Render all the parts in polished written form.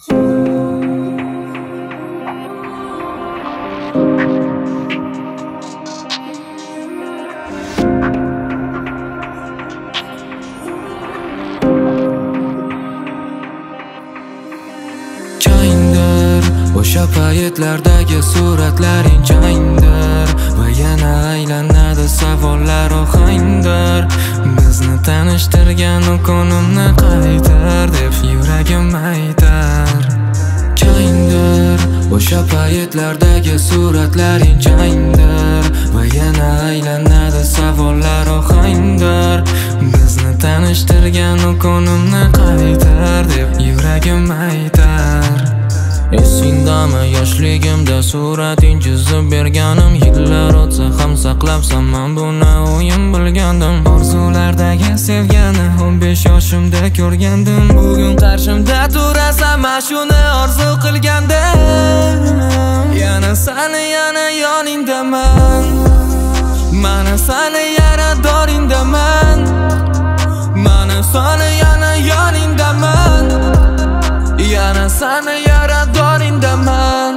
O'sha paytlardagi suratlaring changdir va yana aylanadi savollar ohangdir. Bizni tanishtirgan u kunimni qaytar deb yuragim aytar. Changdir o'sha paytlardagi suratlaring changdir va yana aylanadi savollar ohangdir. Bizni tanishtirgan u kunimni qaytar deb yuragim aytar. Esingdami yoshligimda surating chizib berganim, yillar o'tsa ham saqlabsan men buni o'yin bilgandim. Orzulardagi sevgani 15 yoshimda ko'rgandim. Bugun qarshimda turasan, men shuni orzu qilgandim. Yana sani yana yoningdaman, mana sani yaradoringdaman, mana sani yana yoningdaman, yana sani yaradoringdaman.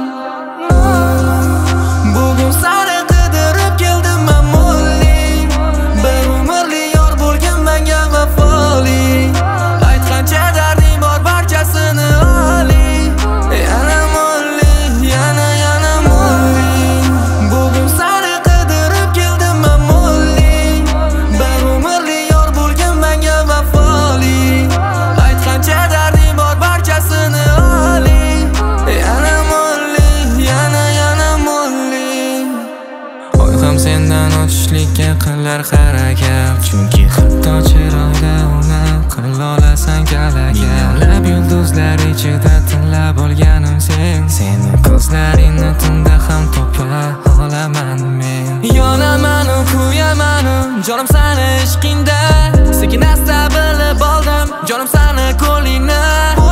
Bugun sani qidirib keldim ma'muli, bir umrli yor bo'lgan menga vafoli. Aytgancha darding bor barchasini oli, yana molli, yana molli. Bugun sani qidirib keldim ma'muli, bir umrli yor bo'lgan menga vafoli. Aytgancha darding bor barchasini oli, yana molli, yana molli. Oyxam sendan o'tishlikka qilar harakat, chunki hatto chiroyda uni qila olasan galakat. Minglab yulduzlar ichida tinlab olganim sen, seni ko'zlaringni tunda ham topa olaman men. Yonaman, kuyaman, jonim sani ishqingda, sekin asta bilib oldim jonim sani qo'lingni.